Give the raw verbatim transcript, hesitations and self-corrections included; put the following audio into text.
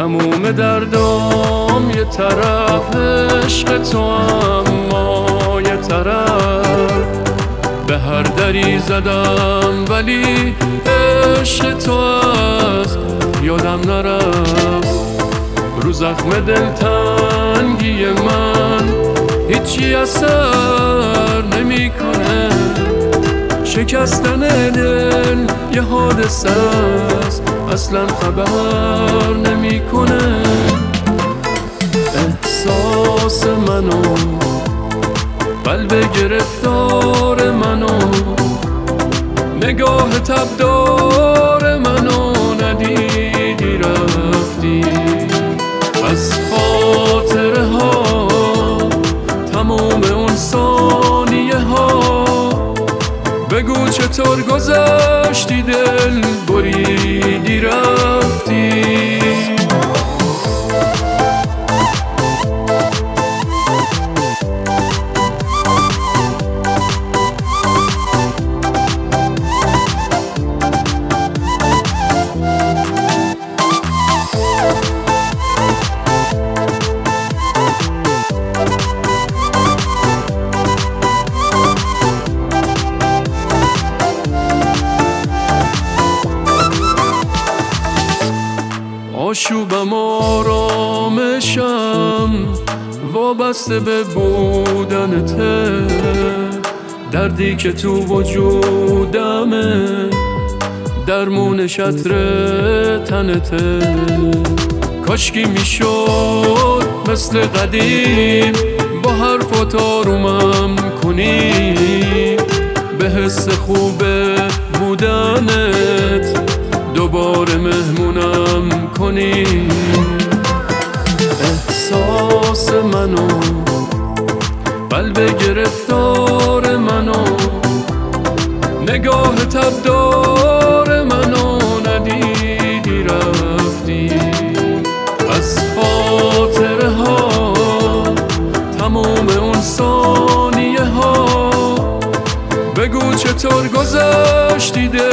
تموم دردام یه طرف، عشق تو اما یه طرف. به هر دری زدم ولی عشق تو از یادم نرفت. رو زخم دلتنگی من هیچی اثر نمی کنه. شکستن دل یه حادثه است، اصلا خبر نمی کنه. احساس منو، قلب گرفتار منو، نگاه تبدار منو ندیدی رفتی. از خاطره ها تمام اون ثانیه ها بگو چطور گذشتی، دل بریدی رفتی. آشوبم آرامشم وابسته به بودنته. دردی که تو وجودمه درمونش عطر تنته. کاشکی میشد مثل قدیم با حرفات آرومم کنی، به حس خوب بودنت دوباره مهمونم کنی. احساس منو، قلب گرفتار منو، نگاه تبدار منو ندیدی رفتی. از خاطره ها تمام اون ثانیه ها بگو چطور گذشتی،